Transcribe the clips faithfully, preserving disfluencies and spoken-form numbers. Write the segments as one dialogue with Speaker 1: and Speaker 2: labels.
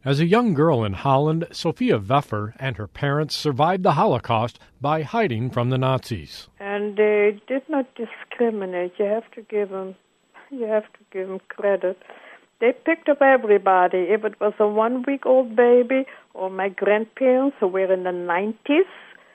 Speaker 1: As a young girl in Holland, Sophia Veffer and her parents survived the Holocaust by hiding from the Nazis.
Speaker 2: And they did not discriminate. You have to give them, you have to give them credit. They picked up everybody. If it was a one-week-old baby or my grandparents who were in the nineties,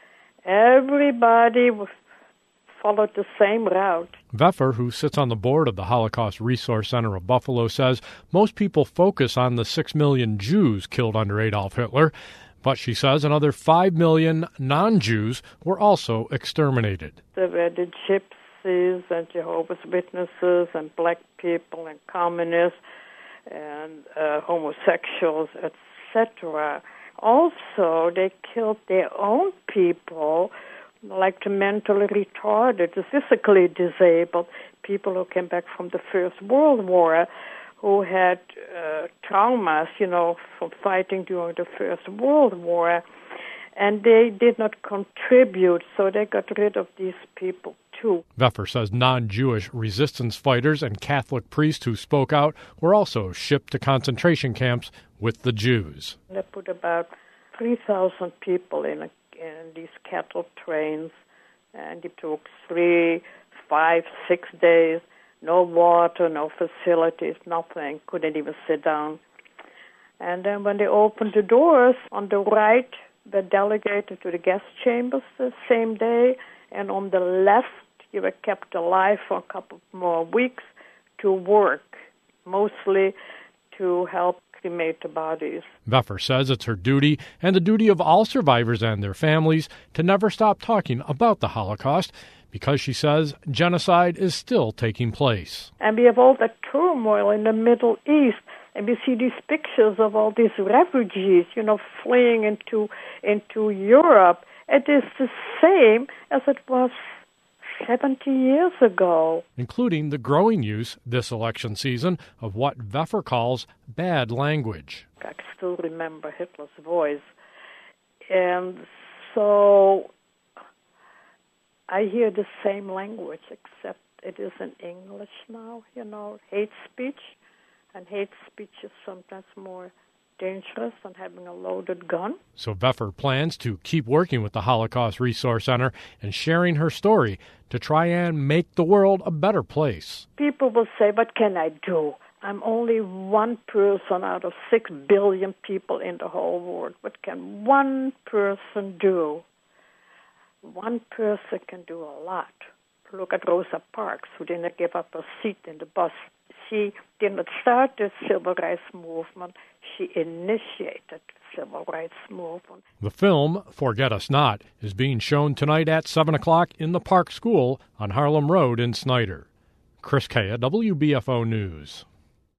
Speaker 2: everybody followed the same route.
Speaker 1: Veffer, who sits on the board of the Holocaust Resource Center of Buffalo, says most people focus on the six million Jews killed under Adolf Hitler, but she says another five million non-Jews were also exterminated.
Speaker 2: There were the gypsies and Jehovah's Witnesses and black people and communists and uh, homosexuals, et cetera. Also, they killed their own people, like the mentally retarded, the physically disabled, people who came back from the First World War, who had uh, traumas, you know, from fighting during the First World War, and they did not contribute, so they got rid of these people too.
Speaker 1: Veffer says non-Jewish resistance fighters and Catholic priests who spoke out were also shipped to concentration camps with the Jews.
Speaker 2: They put about three thousand people in a in these cattle trains, and it took three, five, six days, no water, no facilities, nothing, couldn't even sit down. And then when they opened the doors, on the right, they delegated to the gas chambers the same day, and on the left, you were kept alive for a couple more weeks to work, mostly to help cremate the bodies.
Speaker 1: Veffer says it's her duty and the duty of all survivors and their families to never stop talking about the Holocaust because she says genocide is still taking place.
Speaker 2: And we have all that turmoil in the Middle East, and we see these pictures of all these refugees, you know, fleeing into into Europe. It is the same as it was seventy years ago.
Speaker 1: Including the growing use this election season of what Veffer calls bad language.
Speaker 2: I still remember Hitler's voice. And so I hear the same language, except it is in English now, you know, hate speech. And hate speech is sometimes more dangerous than having a loaded gun.
Speaker 1: So Veffer plans to keep working with the Holocaust Resource Center and sharing her story to try and make the world a better place.
Speaker 2: People will say, what can I do? I'm only one person out of six billion people in the whole world. What can one person do? One person can do a lot. Look at Rosa Parks, who didn't give up her seat in the bus. She did not start the civil rights movement. She initiated the civil rights movement.
Speaker 1: The film, Forget Us Not, is being shown tonight at seven o'clock in the Park School on Harlem Road in Snyder. Chris Kaya, W B F O News.